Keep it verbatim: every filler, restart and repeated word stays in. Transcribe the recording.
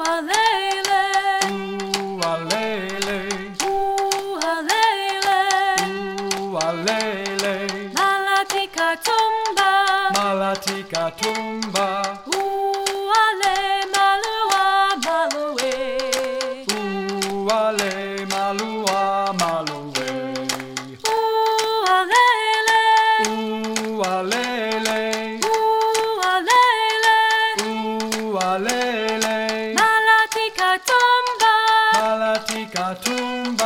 Malatika tumba, uale malua malue, uale malua malue, ualele, ualele, ualele, ualele, malatika tumba, malatika tumba.